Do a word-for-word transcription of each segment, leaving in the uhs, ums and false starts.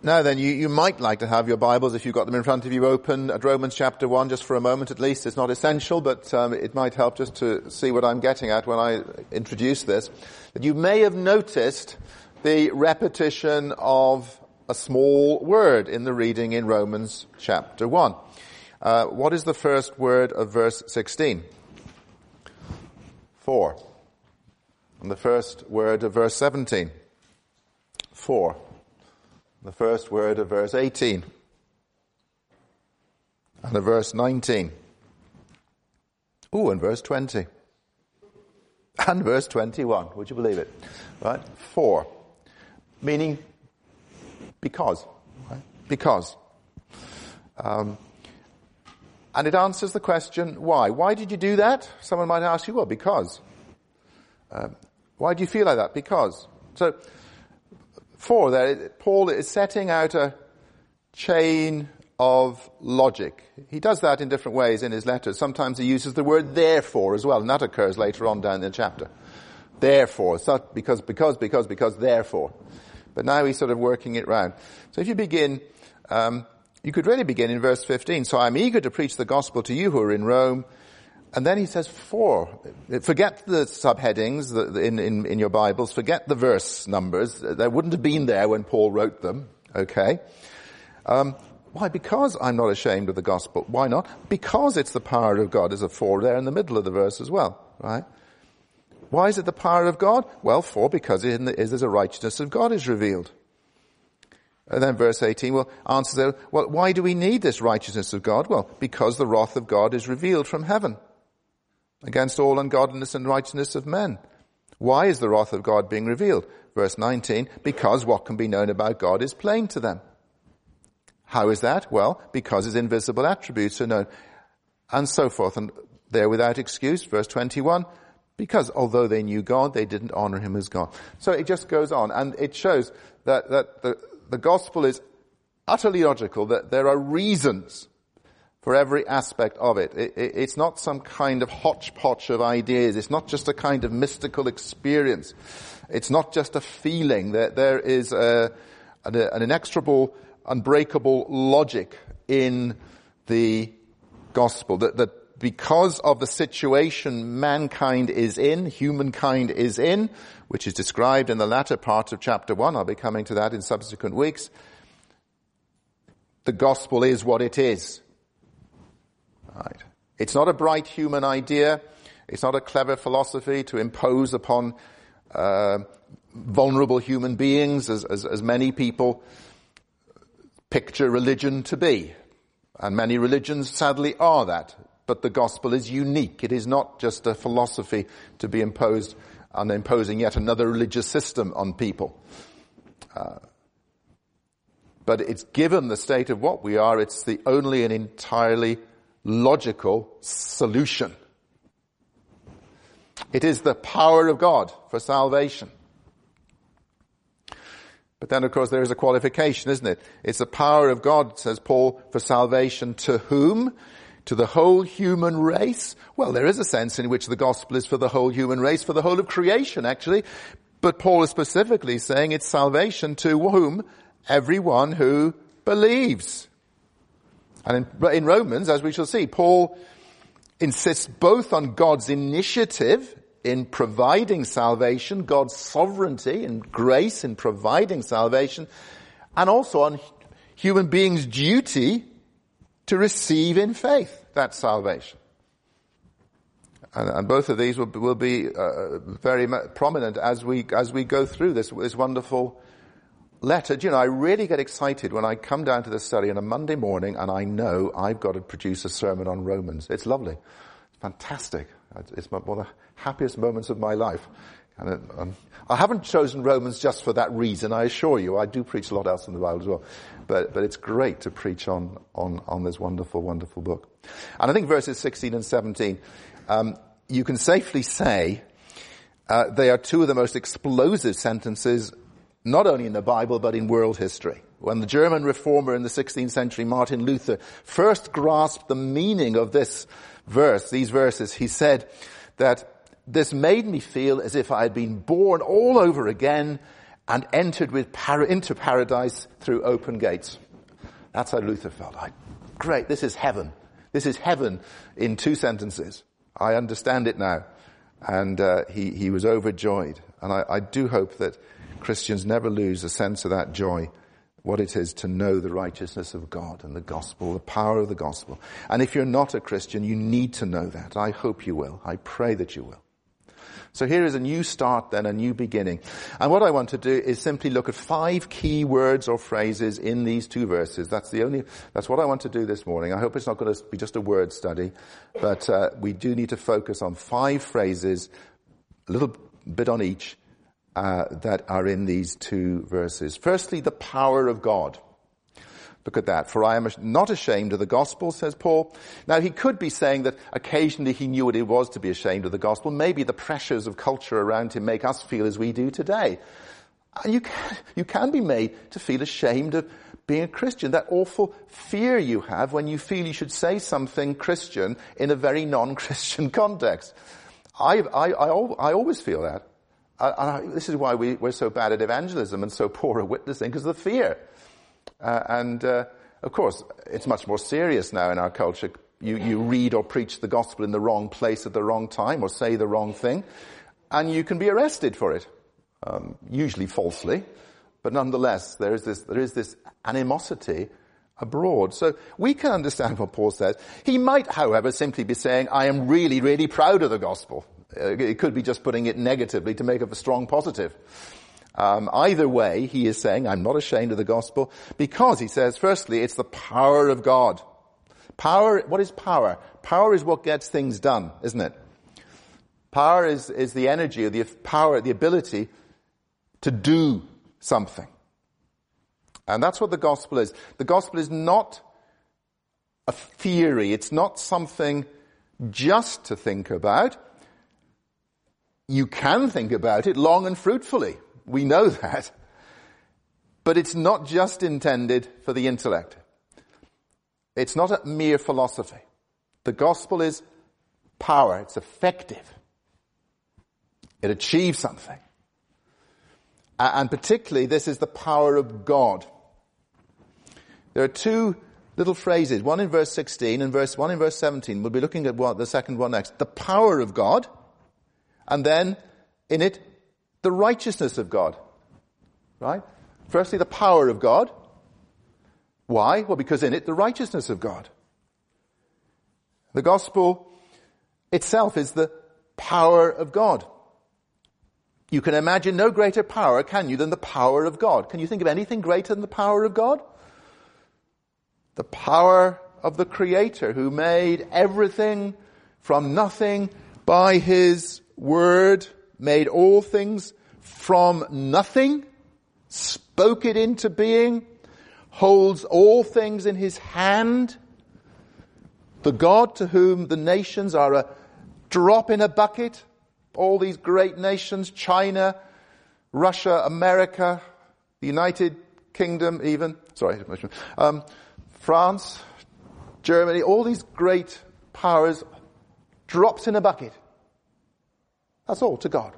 Now then, you, you might like to have your Bibles, if you've got them in front of you, open at Romans chapter one, just for a moment at least. It's not essential, but um, it might help just to see what I'm getting at when I introduce this. That you may have noticed the repetition of a small word in the reading in Romans chapter one. Uh, what is the first word of verse sixteen? For. And the first word of verse seventeen? For. The first word of verse eighteen. And of verse nineteen. Ooh, and verse twenty. And verse twenty-one. Would you believe it? Right? For. Meaning because. Right? Because. Um, and it answers the question, why? Why did you do that? Someone might ask you, well, because. Um, why do you feel like that? Because. So, For there, Paul is setting out a chain of logic. He does that in different ways in his letters. Sometimes he uses the word therefore as well, and that occurs later on down in the chapter. Therefore, it's not because, because, because, because, therefore. But now he's sort of working it round. So if you begin, um, you could really begin in verse fifteen. So I'm eager to preach the gospel to you who are in Rome. And then he says, for. Forget the subheadings in, in, in your Bibles. Forget the verse numbers. They wouldn't have been there when Paul wrote them. Okay. Um, why? Because I'm not ashamed of the gospel. Why not? Because it's the power of God. There's a for there in the middle of the verse as well. Right? Why is it the power of God? Well, for, because in the, is there's a righteousness of God is revealed. And then verse eighteen, well, answers there, well, why do we need this righteousness of God? Well, because the wrath of God is revealed from heaven against all ungodliness and righteousness of men. Why is the wrath of God being revealed? Verse nineteen, because what can be known about God is plain to them. How is that? Well, because his invisible attributes are known, and so forth. And they're without excuse. Verse twenty-one, because although they knew God, they didn't honor him as God. So it just goes on, and it shows that, that the, the gospel is utterly logical, that there are reasons for every aspect of it. It, it. It's not some kind of hodgepodge of ideas. It's not just a kind of mystical experience. It's not just a feeling. There, there is a, an, an inexorable, unbreakable logic in the gospel. That, that because of the situation mankind is in, humankind is in, which is described in the latter part of chapter one, I'll be coming to that in subsequent weeks, the gospel is what it is. Right. It's not a bright human idea. It's not a clever philosophy to impose upon uh, vulnerable human beings, as, as, as many people picture religion to be. And many religions sadly are that. But the gospel is unique. It is not just a philosophy to be imposed and imposing yet another religious system on people. Uh, but it's given the state of what we are, it's the only and entirely logical solution. It is the power of God for salvation. But then, of course, there is a qualification, isn't it? It's the power of God, says Paul, for salvation to whom? To the whole human race? Well, there is a sense in which the gospel is for the whole human race, for the whole of creation, actually. But Paul is specifically saying it's salvation to whom? Everyone who believes. And in, in Romans, as we shall see, Paul insists both on God's initiative in providing salvation, God's sovereignty and grace in providing salvation, and also on human beings' duty to receive in faith that salvation. And, and both of these will, will be uh, very prominent as we as we go through this this wonderful letter. Do you know, I really get excited when I come down to the study on a Monday morning and I know I've got to produce a sermon on Romans. It's lovely. It's fantastic. It's one of the happiest moments of my life. And it, um, I haven't chosen Romans just for that reason, I assure you. I do preach a lot else in the Bible as well. But, but it's great to preach on, on, on this wonderful, wonderful book. And I think verses sixteen and seventeen, um, you can safely say, uh, they are two of the most explosive sentences not only in the Bible, but in world history. When the German reformer in the sixteenth century, Martin Luther, first grasped the meaning of this verse, these verses, he said that this made me feel as if I had been born all over again, and entered with para- into paradise through open gates. That's how Luther felt. I, great, this is heaven. This is heaven in two sentences. I understand it now. And uh, he, he was overjoyed. And I, I do hope that Christians never lose a sense of that joy, what it is to know the righteousness of God and the gospel, the power of the gospel. And if you're not a Christian, you need to know that. I hope you will. I pray that you will. So here is a new start then, a new beginning. And what I want to do is simply look at five key words or phrases in these two verses. That's the only, that's what I want to do this morning. I hope it's not going to be just a word study, but uh, we do need to focus on five phrases, a little bit on each, uh, that are in these two verses. Firstly, the power of God. Look at that. For I am not ashamed of the gospel, says Paul. Now, he could be saying that occasionally he knew what it was to be ashamed of the gospel. Maybe the pressures of culture around him make us feel as we do today. And you can, you can be made to feel ashamed of being a Christian. That awful fear you have when you feel you should say something Christian in a very non-Christian context. I, I, I, I always feel that. I, I, this is why we, we're so bad at evangelism and so poor at witnessing, because of the fear. Uh, and, uh, of course, it's much more serious now in our culture. You, you read or preach the gospel in the wrong place at the wrong time or say the wrong thing, and you can be arrested for it. Um, usually falsely, but nonetheless, there is this, there is this animosity abroad. So we can understand what Paul says. He might, however, simply be saying, I am really, really proud of the gospel. Uh, it could be just putting it negatively to make it a strong positive. Um, either way, he is saying, I'm not ashamed of the gospel, because he says, firstly, it's the power of God. Power, what is power? Power is what gets things done, isn't it? Power is, is the energy, or the power, the ability to do something. And that's what the gospel is. The gospel is not a theory. It's not something just to think about. You can think about it long and fruitfully. We know that. But it's not just intended for the intellect. It's not a mere philosophy. The gospel is power. It's effective. It achieves something. And particularly, this is the power of God. There are two little phrases, one in verse sixteen and verse one in verse seventeen. We'll be looking at what the second one next. The power of God, and then in it, the righteousness of God. Right? Firstly, the power of God. Why? Well, because in it, the righteousness of God. The gospel itself is the power of God. You can imagine no greater power, can you, than the power of God. Can you think of anything greater than the power of God? The power of the Creator who made everything from nothing by His word, made all things from nothing, spoke it into being, holds all things in His hand. The God to whom the nations are a drop in a bucket. All these great nations, China, Russia, America, the United Kingdom even, sorry, um, France, Germany, all these great powers, drops in a bucket. That's all to God.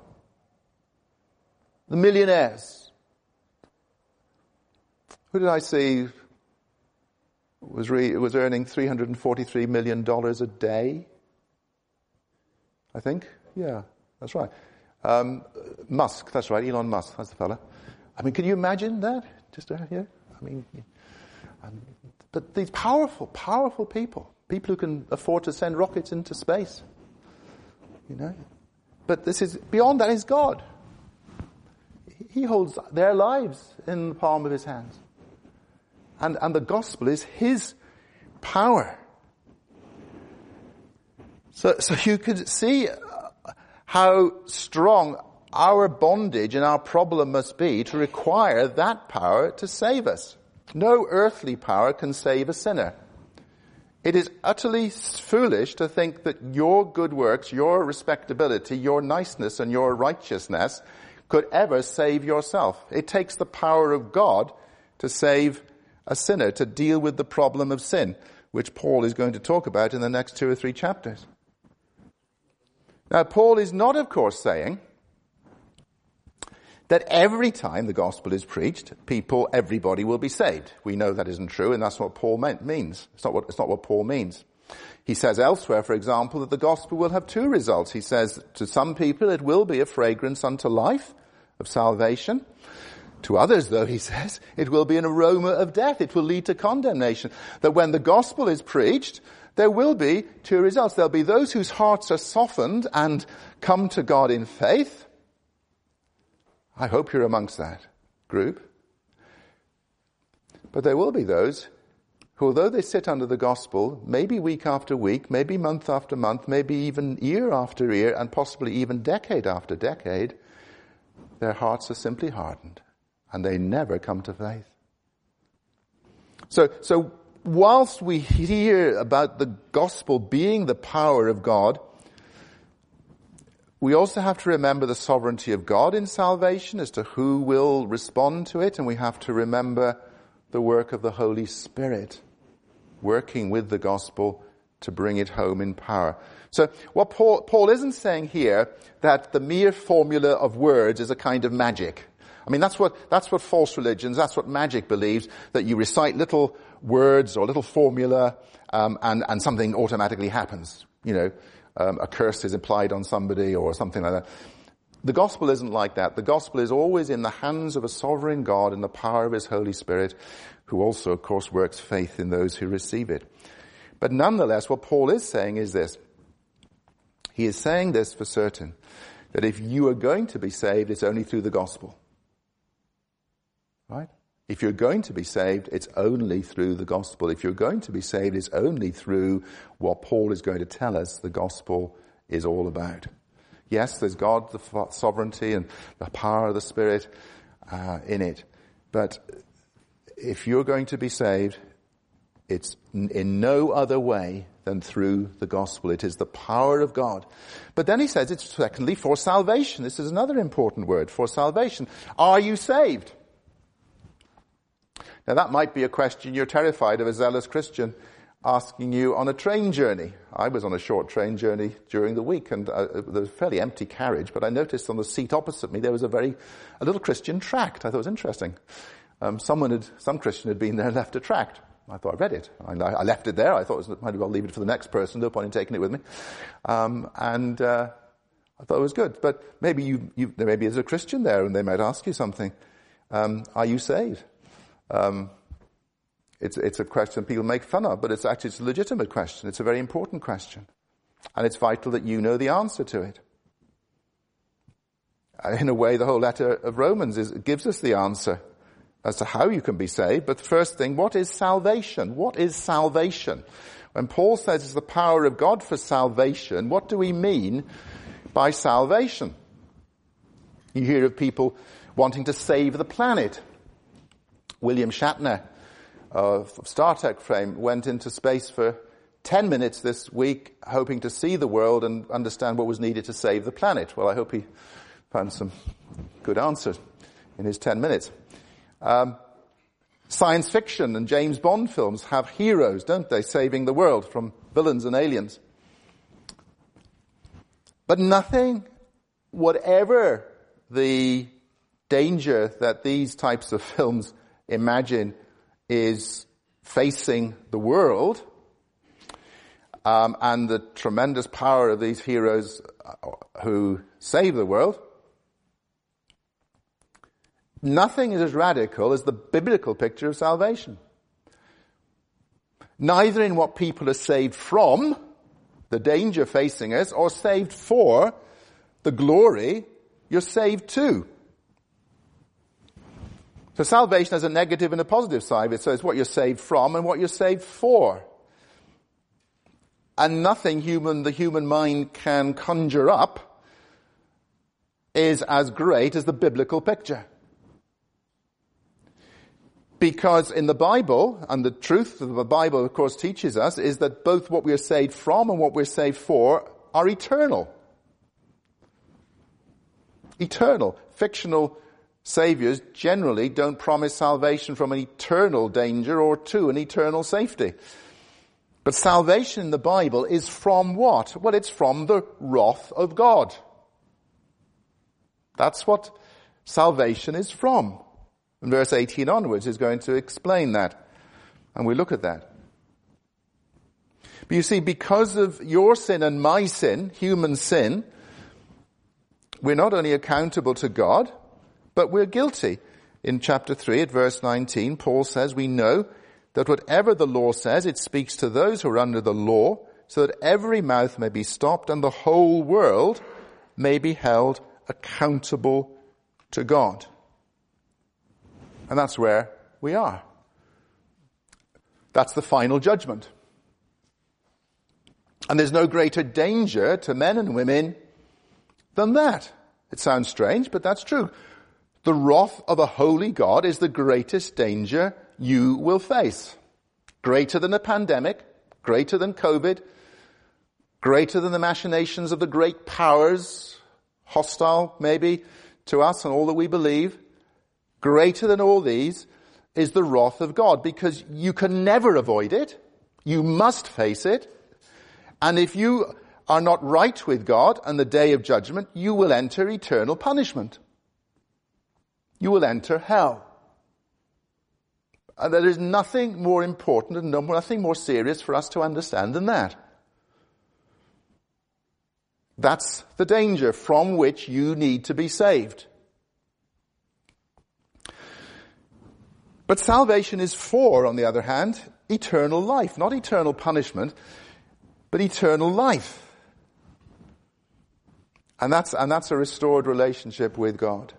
The millionaires. Who did I see was, re, was earning three hundred forty-three million dollars a day? I think, yeah. That's right. Um, Musk, that's right, Elon Musk, that's the fella. I mean, can you imagine that? Just, uh, yeah, I mean, um, but these powerful, powerful people, people who can afford to send rockets into space, you know. But this is, beyond that is God. He holds their lives in the palm of His hands. And, and the gospel is His power. So, so you could see how strong our bondage and our problem must be to require that power to save us. No earthly power can save a sinner. It is utterly foolish to think that your good works, your respectability, your niceness and your righteousness could ever save yourself. It takes the power of God to save a sinner, to deal with the problem of sin, which Paul is going to talk about in the next two or three chapters. Now, Paul is not, of course, saying that every time the gospel is preached, people, everybody will be saved. We know that isn't true, and that's what Paul meant, means. It's not what, it's not what Paul means. He says elsewhere, for example, that the gospel will have two results. He says to some people it will be a fragrance unto life of salvation. To others, though, he says, it will be an aroma of death. It will lead to condemnation. That when the gospel is preached, there will be two results. There'll be those whose hearts are softened and come to God in faith. I hope you're amongst that group. But there will be those who, although they sit under the gospel, maybe week after week, maybe month after month, maybe even year after year, and possibly even decade after decade, their hearts are simply hardened, and they never come to faith. So, so whilst we hear about the gospel being the power of God, we also have to remember the sovereignty of God in salvation as to who will respond to it, and we have to remember the work of the Holy Spirit working with the gospel to bring it home in power. So what Paul, Paul isn't saying here that the mere formula of words is a kind of magic. I mean, that's what, that's what false religions, that's what magic believes, that you recite little words or little formula, um, and, and something automatically happens. You know, um, a curse is applied on somebody or something like that. The gospel isn't like that. The gospel is always in the hands of a sovereign God in the power of his Holy Spirit, who also, of course, works faith in those who receive it. But nonetheless, what Paul is saying is this. He is saying this for certain, that if you are going to be saved, it's only through the gospel. Right? If you're going to be saved, it's only through the gospel. If you're going to be saved, it's only through what Paul is going to tell us the gospel is all about. Yes, there's God, the sovereignty and the power of the Spirit uh, in it. But if you're going to be saved, it's in no other way than through the gospel. It is the power of God. But then he says it's secondly for salvation. This is another important word, for salvation. Are you saved? Now that might be a question you're terrified of, a zealous Christian asking you on a train journey. I was on a short train journey during the week, and uh, there was a fairly empty carriage, but I noticed on the seat opposite me there was a very, a little Christian tract. I thought it was interesting. Um, someone had, some Christian had been there and left a tract. I thought I read it. I, I left it there. I thought it was, might as well leave it for the next person. No point in taking it with me. Um, and uh, I thought it was good. But maybe you, you, there maybe is a Christian there, and they might ask you something. Um, are you saved? Um, it's, it's a question people make fun of, but it's actually it's a legitimate question. It's a very important question. And it's vital that you know the answer to it. In a way, the whole letter of Romans is, gives us the answer as to how you can be saved. But the first thing, what is salvation? What is salvation? When Paul says it's the power of God for salvation, what do we mean by salvation? You hear of people wanting to save the planet. William Shatner of Star Trek fame went into space for ten minutes this week hoping to see the world and understand what was needed to save the planet. Well, I hope he found some good answers in his ten minutes. Um, science fiction and James Bond films have heroes, don't they, saving the world from villains and aliens. But nothing, whatever the danger that these types of films imagine is facing the world, um, and the tremendous power of these heroes who save the world, nothing is as radical as the biblical picture of salvation. Neither in what people are saved from, the danger facing us, or saved for the glory you're saved to. So salvation has a negative and a positive side. So it's what you're saved from and what you're saved for. And nothing human, the human mind can conjure up is as great as the biblical picture. Because in the Bible, and the truth of the Bible of course teaches us, is that both what we're saved from and what we're saved for are eternal. Eternal. Fictional saviors generally don't promise salvation from an eternal danger or to an eternal safety. But salvation in the Bible is from what? Well, it's from the wrath of God. That's what salvation is from. And verse eighteen onwards is going to explain that. And we look at that. But you see, because of your sin and my sin, human sin, we're not only accountable to God, but we're guilty. In chapter three at verse nineteen, Paul says, we know that whatever the law says, it speaks to those who are under the law, so that every mouth may be stopped and the whole world may be held accountable to God. And that's where we are. That's the final judgment. And there's no greater danger to men and women than that. It sounds strange, but that's true. The wrath of a holy God is the greatest danger you will face. Greater than a pandemic, greater than COVID, greater than the machinations of the great powers, hostile maybe to us and all that we believe. Greater than all these is the wrath of God, because you can never avoid it. You must face it. And if you are not right with God on the day of judgment, you will enter eternal punishment. You will enter hell. And there is nothing more important and nothing more serious for us to understand than that. That's the danger from which you need to be saved. But salvation is for, on the other hand, eternal life. Not eternal punishment, but eternal life. And that's, and that's a restored relationship with God.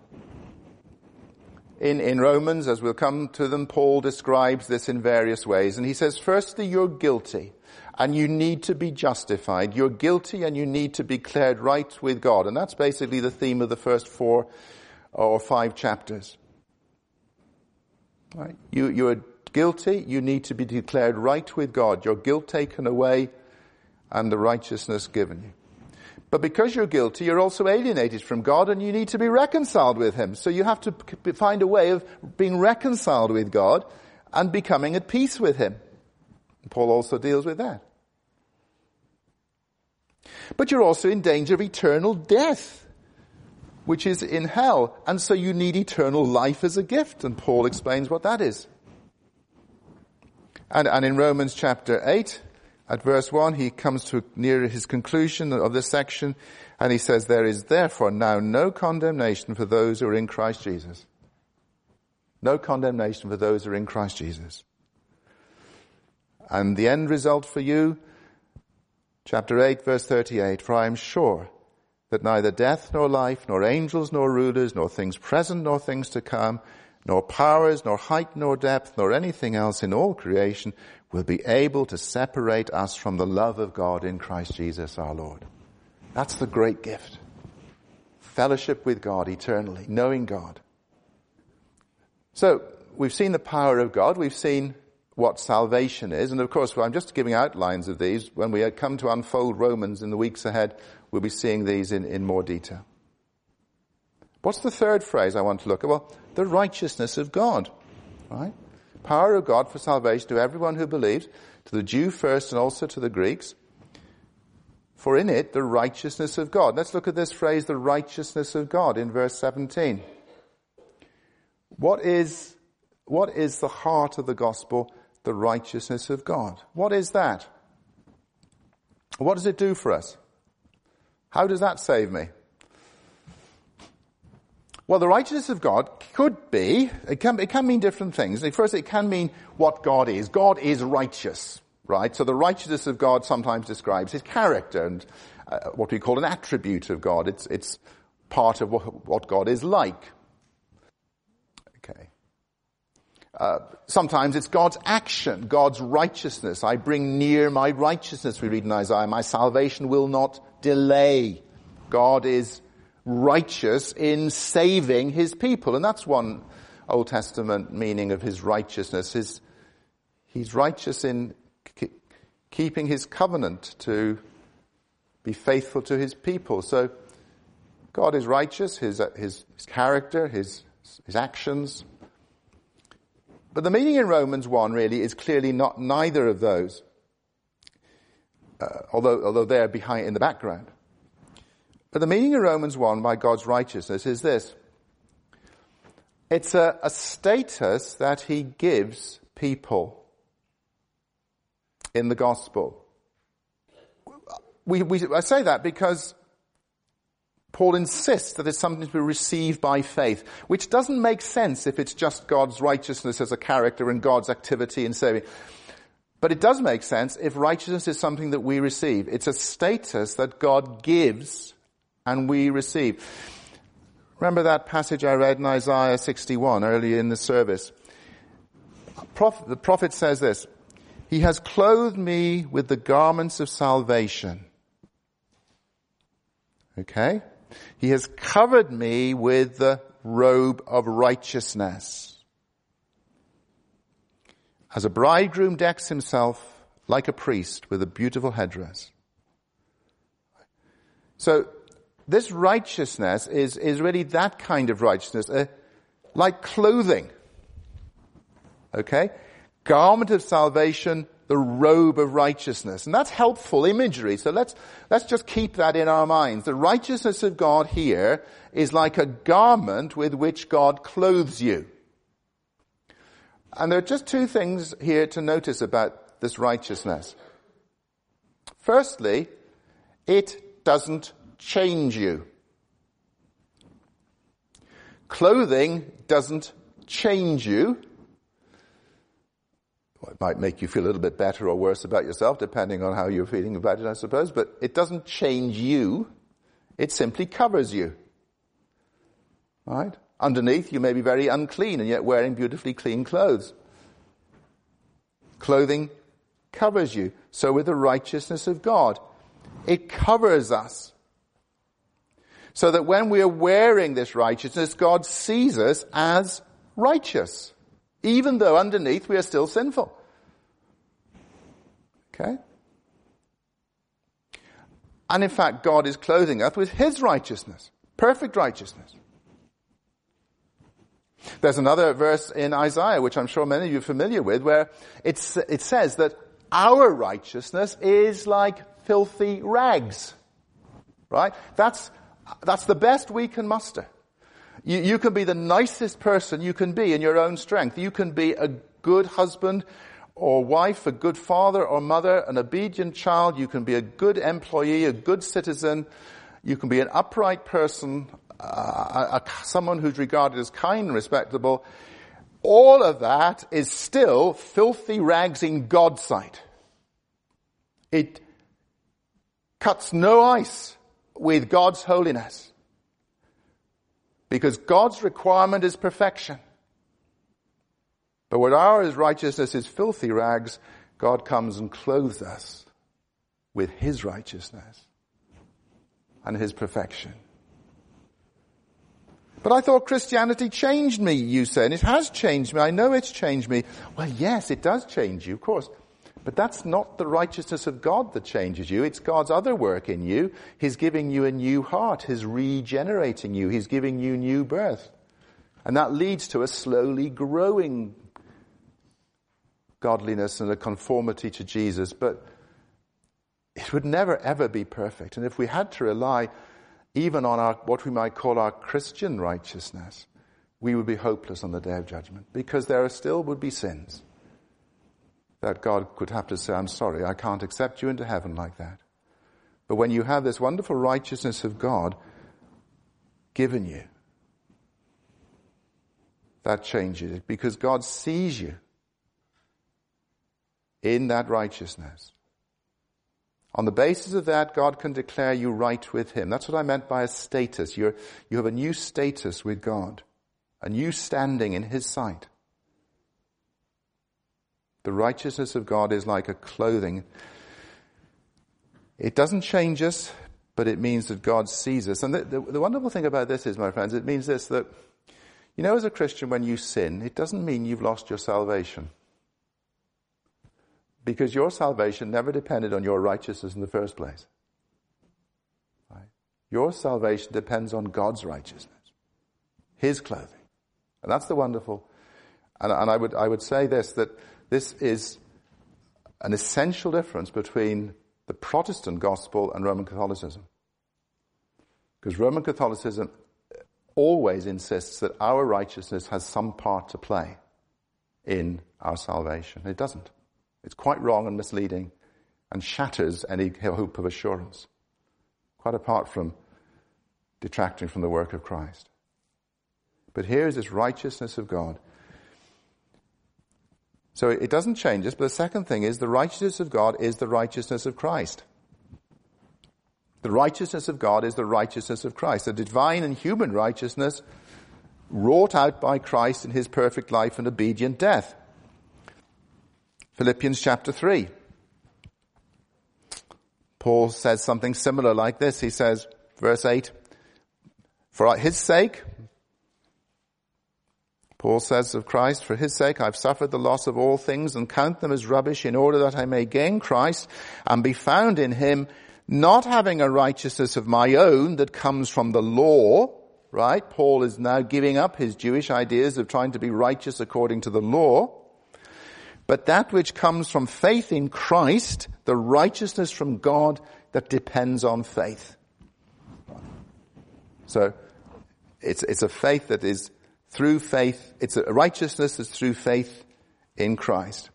In, in Romans, as we'll come to them, Paul describes this in various ways. And he says, firstly, you're guilty and you need to be justified. You're guilty and you need to be declared right with God. And that's basically the theme of the first four or five chapters. Right? You, you're guilty, you need to be declared right with God. Your guilt taken away and the righteousness given you. But because you're guilty, you're also alienated from God and you need to be reconciled with Him. So you have to find a way of being reconciled with God and becoming at peace with Him. And Paul also deals with that. But you're also in danger of eternal death, which is in hell. And so you need eternal life as a gift. And Paul explains what that is. And, and in Romans chapter eight, at verse one, he comes to near his conclusion of this section, and he says, there is therefore now no condemnation for those who are in Christ Jesus. No condemnation for those who are in Christ Jesus. And the end result for you, chapter eight, verse thirty-eight, for I am sure that neither death nor life, nor angels nor rulers, nor things present nor things to come, nor powers, nor height, nor depth, nor anything else in all creation will be able to separate us from the love of God in Christ Jesus our Lord. That's the great gift. Fellowship with God eternally, knowing God. So, we've seen the power of God, we've seen what salvation is, and of course I'm just giving outlines of these. When we come to unfold Romans in the weeks ahead, we'll be seeing these in, in more detail. What's the third phrase I want to look at? Well, the righteousness of God, right? Power of God for salvation to everyone who believes, to the Jew first and also to the Greeks. For in it, the righteousness of God. Let's look at this phrase, the righteousness of God, in verse seventeen. What is, what is the heart of the gospel? The righteousness of God. What is that? What does it do for us? How does that save me? Well, the righteousness of God could be, it can, it can mean different things. First, it can mean what God is. God is righteous, right? So the righteousness of God sometimes describes His character and uh, what we call an attribute of God. It's, it's part of what, what God is like. Okay. Uh, sometimes it's God's action, God's righteousness. I bring near my righteousness, we read in Isaiah. My salvation will not delay. God is righteous in saving His people. And that's one Old Testament meaning of His righteousness. His, he's righteous in k- keeping His covenant to be faithful to His people. So God is righteous, His, His, his character, His, His actions. But the meaning in Romans one really is clearly not neither of those, uh, although, although they're behind in the background. But the meaning in Romans one by God's righteousness is this. It's a, a status that he gives people in the gospel. We, we, I say that because Paul insists that it's something to be received by faith, which doesn't make sense if it's just God's righteousness as a character and God's activity in saving. But it does make sense if righteousness is something that we receive. It's a status that God gives and we receive. Remember that passage I read in Isaiah sixty-one earlier in the service? The prophet says this, "He has clothed me with the garments of salvation." Okay? "He has covered me with the robe of righteousness. As a bridegroom decks himself like a priest with a beautiful headdress." So, this righteousness is, is really that kind of righteousness, uh, like clothing. Okay? Garment of salvation, the robe of righteousness. And that's helpful imagery. So let's, let's just keep that in our minds. The righteousness of God here is like a garment with which God clothes you. And there are just two things here to notice about this righteousness. Firstly, it doesn't change you. Clothing doesn't change you. Well, it might make you feel a little bit better or worse about yourself, depending on how you're feeling about it, I suppose, but it doesn't change you. It simply covers you. Right? Underneath, you may be very unclean and yet wearing beautifully clean clothes. Clothing covers you. So with the righteousness of God, it covers us. So that when we are wearing this righteousness, God sees us as righteous, even though underneath we are still sinful. Okay? And in fact, God is clothing us with his righteousness, perfect righteousness. There's another verse in Isaiah, which I'm sure many of you are familiar with, where it's, it says that our righteousness is like filthy rags. Right? That's That's the best we can muster. You, you can be the nicest person you can be in your own strength. You can be a good husband or wife, a good father or mother, an obedient child. You can be a good employee, a good citizen. You can be an upright person, uh, a, someone who's regarded as kind and respectable. All of that is still filthy rags in God's sight. It cuts no ice with God's holiness. Because God's requirement is perfection. But when our righteousness is filthy rags, God comes and clothes us with his righteousness and his perfection. But I thought Christianity changed me, you say, and it has changed me. I know it's changed me. Well, yes, it does change you, of course. But that's not the righteousness of God that changes you. It's God's other work in you. He's giving you a new heart. He's regenerating you. He's giving you new birth. And that leads to a slowly growing godliness and a conformity to Jesus. But it would never, ever be perfect. And if we had to rely even on our what we might call our Christian righteousness, we would be hopeless on the day of judgment. Because there are still would be sins that God could have to say, I'm sorry, I can't accept you into heaven like that. But when you have this wonderful righteousness of God given you, that changes it, because God sees you in that righteousness. On the basis of that, God can declare you right with him. That's what I meant by a status. You're, you have a new status with God, a new standing in his sight. The righteousness of God is like a clothing. It doesn't change us, but it means that God sees us. And the, the, the wonderful thing about this is, my friends, it means this, that, you know, as a Christian, when you sin, it doesn't mean you've lost your salvation. Because your salvation never depended on your righteousness in the first place. Right? Your salvation depends on God's righteousness, his clothing. And that's the wonderful. And, and I would I would say this, that this is an essential difference between the Protestant gospel and Roman Catholicism. Because Roman Catholicism always insists that our righteousness has some part to play in our salvation. It doesn't. It's quite wrong and misleading and shatters any hope of assurance, quite apart from detracting from the work of Christ. But here is this righteousness of God. So it doesn't change us, but the second thing is the righteousness of God is the righteousness of Christ. The righteousness of God is the righteousness of Christ. The divine and human righteousness wrought out by Christ in his perfect life and obedient death. Philippians chapter three. Paul says something similar like this. He says, verse eight, for his sake, Paul says of Christ, for his sake I've suffered the loss of all things and count them as rubbish in order that I may gain Christ and be found in him, not having a righteousness of my own that comes from the law, right? Paul is now giving up his Jewish ideas of trying to be righteous according to the law, but that which comes from faith in Christ, the righteousness from God that depends on faith. So it's, it's a faith that is through faith, it's a righteousness that's through faith in Christ.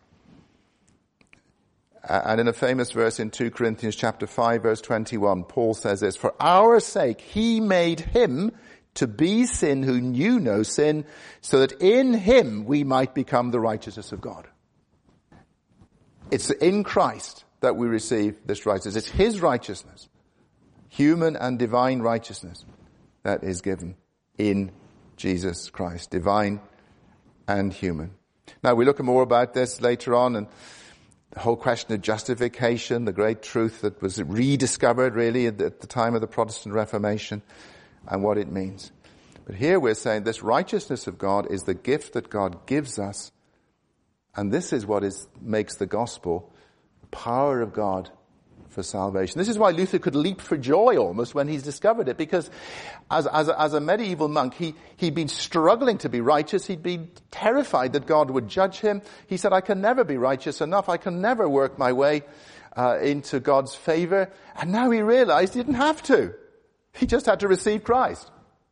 And in a famous verse in Second Corinthians chapter five, verse twenty-one, Paul says this, for our sake he made him to be sin who knew no sin, so that in him we might become the righteousness of God. It's in Christ that we receive this righteousness. It's his righteousness, human and divine righteousness, that is given in Jesus Christ, divine and human. Now we look more about this later on, and the whole question of justification, the great truth that was rediscovered really at the time of the Protestant Reformation, and what it means. But here we're saying this righteousness of God is the gift that God gives us, and this is what is makes the gospel the power of God for salvation. This is why Luther could leap for joy almost when he's discovered it, because as, as, a, as a medieval monk, he, he'd been struggling to be righteous. He'd been terrified that God would judge him. He said, I can never be righteous enough. I can never work my way uh, into God's favor. And now he realized he didn't have to. He just had to receive Christ.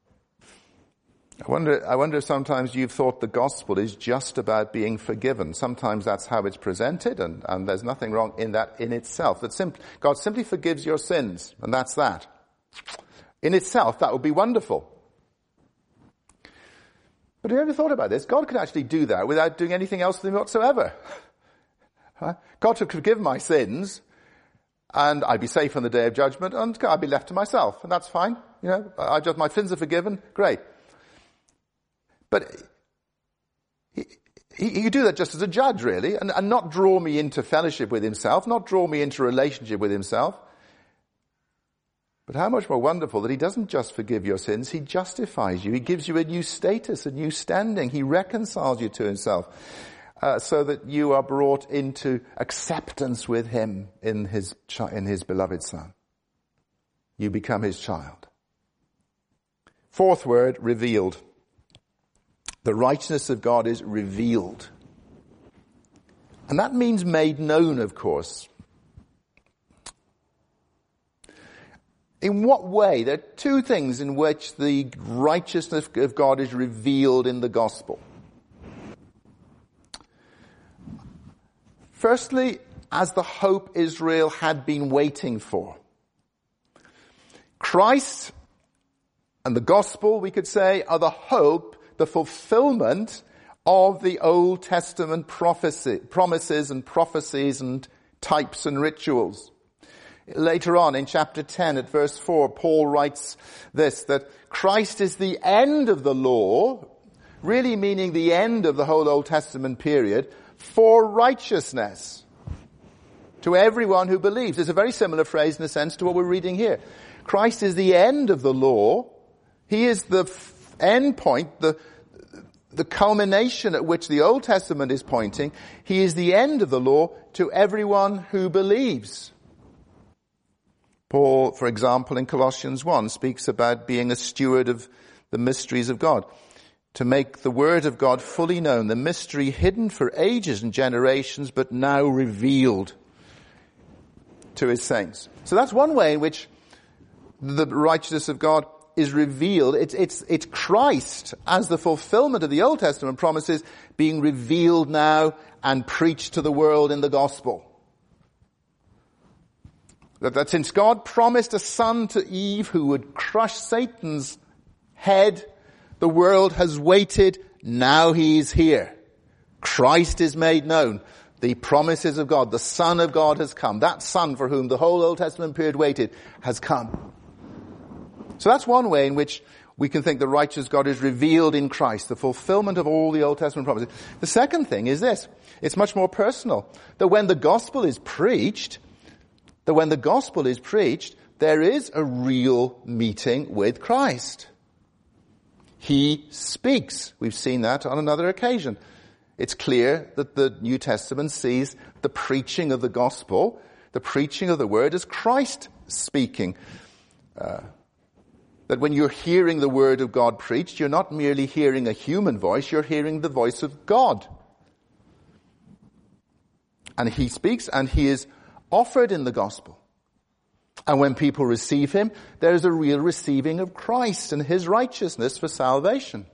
I wonder, I wonder if sometimes you've thought the gospel is just about being forgiven. Sometimes that's how it's presented, and, and there's nothing wrong in that in itself. That sim- God simply forgives your sins, and that's that. In itself, that would be wonderful. But have you ever thought about this? God could actually do that without doing anything else for me whatsoever. Huh? God could forgive my sins, and I'd be safe on the day of judgment, and I'd be left to myself, and that's fine. You know, I just, my sins are forgiven. Great. But he, he, he could do that just as a judge, really, and, and not draw me into fellowship with himself, not draw me into relationship with himself. But how much more wonderful that he doesn't just forgive your sins, he justifies you. He gives you a new status, a new standing. He reconciles you to himself, uh, so that you are brought into acceptance with him in his, in his beloved Son. You become his child. Fourth word, revealed. The righteousness of God is revealed. And that means made known, of course. In what way? There are two things in which the righteousness of God is revealed in the gospel. Firstly, as the hope Israel had been waiting for. Christ and the gospel, we could say, are the hope, the fulfillment of the Old Testament prophecy, promises and prophecies and types and rituals. Later on in chapter ten at verse four, Paul writes this, that Christ is the end of the law, really meaning the end of the whole Old Testament period, for righteousness to everyone who believes. It's a very similar phrase in a sense to what we're reading here. Christ is the end of the law. He is the f- end point, the the culmination at which the Old Testament is pointing. He is the end of the law to everyone who believes. Paul, for example, in Colossians one, speaks about being a steward of the mysteries of God, to make the word of God fully known, the mystery hidden for ages and generations, but now revealed to his saints. So that's one way in which the righteousness of God is revealed. It's, it's, it's Christ as the fulfillment of the Old Testament promises being revealed now and preached to the world in the gospel. That, that since God promised a son to Eve who would crush Satan's head, the world has waited. Now he is here. Christ is made known. The promises of God, the Son of God has come. That Son for whom the whole Old Testament period waited has come. So that's one way in which we can think the righteous God is revealed in Christ, the fulfillment of all the Old Testament promises. The second thing is this. It's much more personal. That when the gospel is preached, that when the gospel is preached, there is a real meeting with Christ. He speaks. We've seen that on another occasion. It's clear that the New Testament sees the preaching of the gospel, the preaching of the word, as Christ speaking. Uh, that when you're hearing the word of God preached, you're not merely hearing a human voice, you're hearing the voice of God. And he speaks, and he is offered in the gospel. And when people receive him, there is a real receiving of Christ and his righteousness for salvation.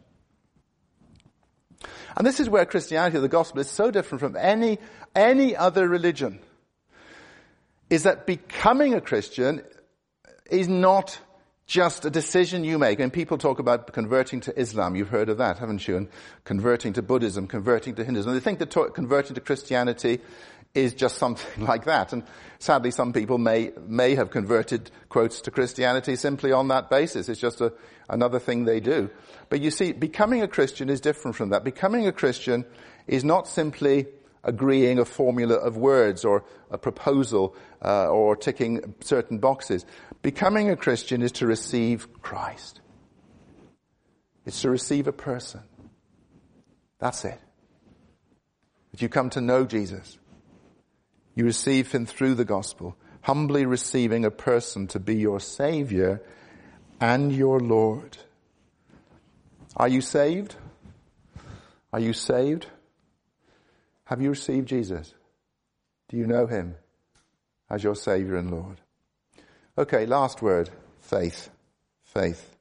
And this is where Christianity, the gospel, is so different from any, any other religion. Is that becoming a Christian is not just a decision you make. And people talk about converting to Islam. You've heard of that, haven't you? And converting to Buddhism, converting to Hinduism. And they think that to- converting to Christianity is just something like that. And sadly, some people may may have converted, quotes, to Christianity simply on that basis. It's just a, another thing they do. But you see, becoming a Christian is different from that. Becoming a Christian is not simply agreeing a formula of words or a proposal uh, or ticking certain boxes. Becoming a Christian is to receive Christ. It's to receive a person. That's it. That you come to know Jesus. You receive him through the gospel, humbly receiving a person to be your Savior and your Lord. Are you saved? Are you saved? Have you received Jesus? Do you know him as your Savior and Lord? Okay, last word, faith. Faith.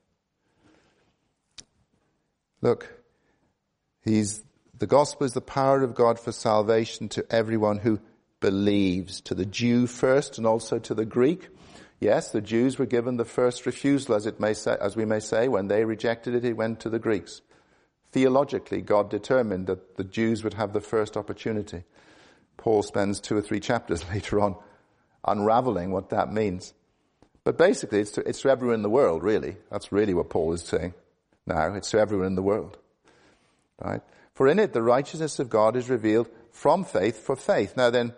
Look, he's, the gospel is the power of God for salvation to everyone who believes, to the Jew first and also to the Greek. Yes, the Jews were given the first refusal, as it may say, as we may say. When they rejected it, it went to the Greeks. Theologically, God determined that the Jews would have the first opportunity. Paul spends two or three chapters later on unraveling what that means. But basically, it's to, it's to everyone in the world, really. That's really what Paul is saying now. It's to everyone in the world. Right? For in it, the righteousness of God is revealed from faith for faith. Now then,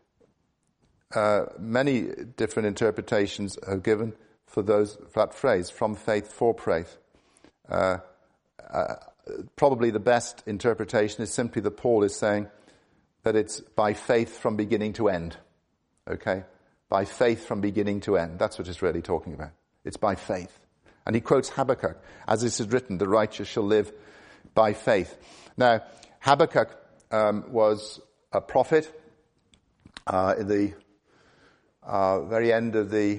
uh, many different interpretations are given for those, for that phrase, from faith for faith. Uh, uh, probably the best interpretation is simply that Paul is saying that it's by faith from beginning to end. Okay? By faith from beginning to end. That's what it's really talking about. It's by faith. And he quotes Habakkuk, as it is written, the righteous shall live by faith. Now, Habakkuk um, was a prophet uh, in the uh, very end of the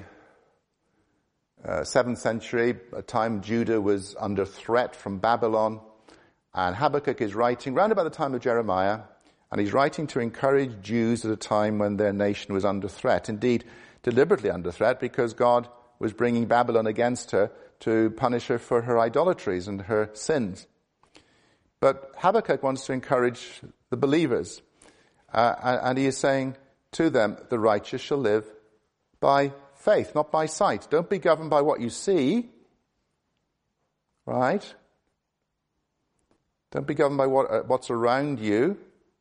uh, seventh century, a time Judah was under threat from Babylon. And Habakkuk is writing round about the time of Jeremiah, and he's writing to encourage Jews at a time when their nation was under threat. Indeed, deliberately under threat, because God was bringing Babylon against her to punish her for her idolatries and her sins. But Habakkuk wants to encourage the believers. Uh, and he is saying to them, the righteous shall live by faith, not by sight. Don't be governed by what you see. Right? Don't be governed by what uh, what's around you.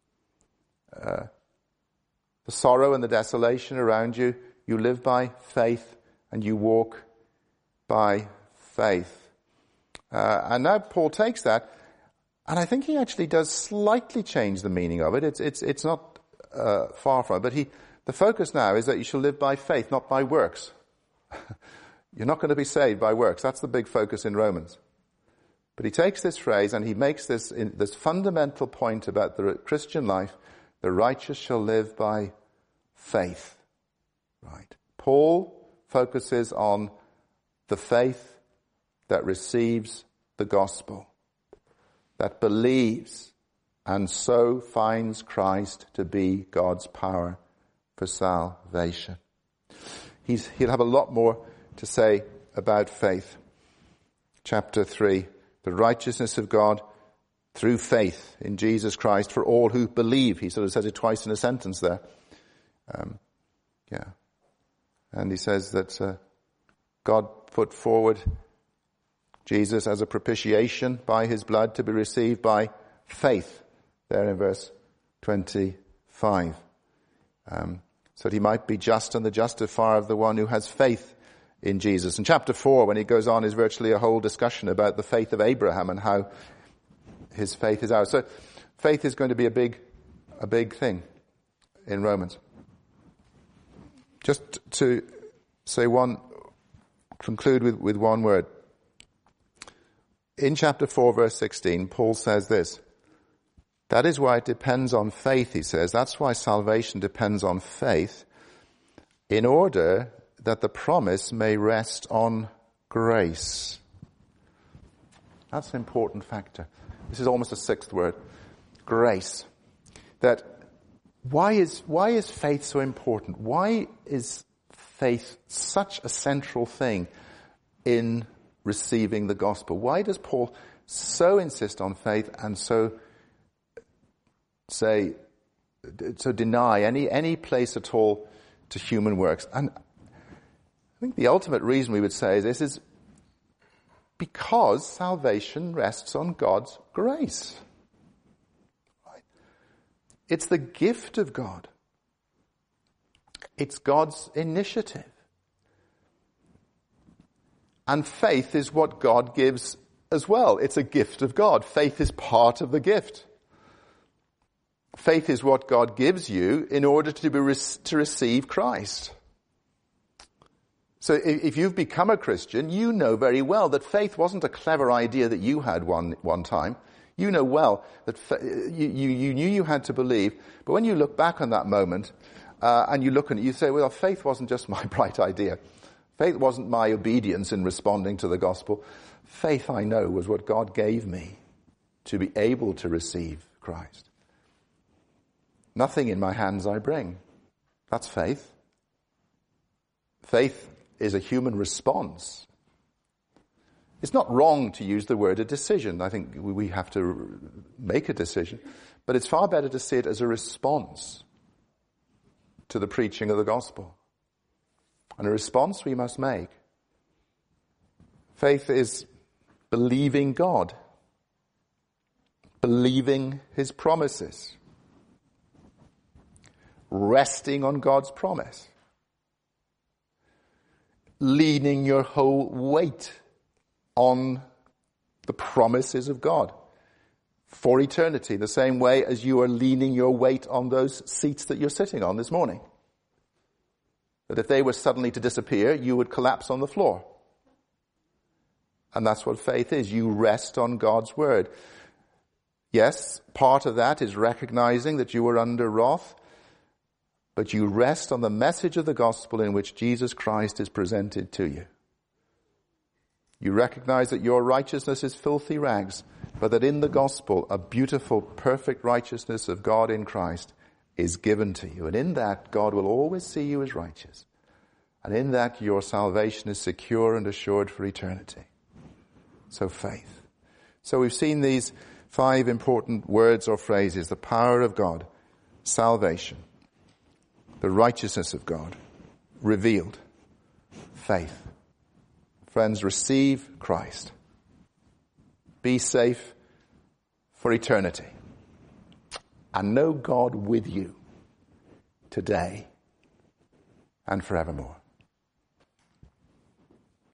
Uh, the sorrow and the desolation around you. You live by faith and you walk by faith. Uh, and now Paul takes that, and I think he actually does slightly change the meaning of it. It's it's it's not uh, far from it, but he the focus now is that you shall live by faith, not by works. You're not going to be saved by works. That's the big focus in Romans. But he takes this phrase and he makes this in, this fundamental point about the Christian life: the righteous shall live by faith. Right. Paul focuses on the faith that receives the gospel, that believes and so finds Christ to be God's power for salvation. He's, he'll have a lot more to say about faith. Chapter three, the righteousness of God through faith in Jesus Christ for all who believe. He sort of says it twice in a sentence there. Um, yeah. And he says that uh, God put forward Jesus as a propitiation by his blood to be received by faith, there in verse twenty-five. Um, so that he might be just and the justifier of the one who has faith in Jesus. In chapter four, when he goes on, is virtually a whole discussion about the faith of Abraham and how his faith is ours. So faith is going to be a big, a big thing in Romans. Just to say one, conclude with, with one word. In chapter four, verse sixteen, Paul says this. That is why it depends on faith, he says. That's why salvation depends on faith, in order that the promise may rest on grace. That's an important factor. This is almost a sixth word. Grace. That why is, why is faith so important? Why is faith such a central thing in receiving the gospel? Why does Paul so insist on faith and so say, so deny any, any place at all to human works? And I think the ultimate reason we would say this is because salvation rests on God's grace. Right? It's the gift of God. It's God's initiative. And faith is what God gives as well. It's a gift of God. Faith is part of the gift. Faith is what God gives you in order to be to receive Christ. So if you've become a Christian, you know very well that faith wasn't a clever idea that you had one one time. You know well that you, you, you knew you had to believe, but when you look back on that moment uh, and you look at it, you say, well, faith wasn't just my bright idea. Faith wasn't my obedience in responding to the gospel. Faith, I know, was what God gave me to be able to receive Christ. Nothing in my hands I bring. That's faith. Faith is a human response. It's not wrong to use the word a decision. I think we have to make a decision. But it's far better to see it as a response to the preaching of the gospel. And a response we must make. Faith is believing God. Believing his promises. Resting on God's promise. Leaning your whole weight on the promises of God for eternity, the same way as you are leaning your weight on those seats that you're sitting on this morning. That if they were suddenly to disappear, you would collapse on the floor. And that's what faith is. You rest on God's word. Yes, part of that is recognizing that you are under wrath, but you rest on the message of the gospel in which Jesus Christ is presented to you. You recognize that your righteousness is filthy rags, but that in the gospel a beautiful, perfect righteousness of God in Christ is given to you. And in that, God will always see you as righteous. And in that, your salvation is secure and assured for eternity. So faith. So we've seen these five important words or phrases: the power of God, salvation, the righteousness of God, revealed, faith. Friends, receive Christ. Be safe for eternity. And know God with you today and forevermore.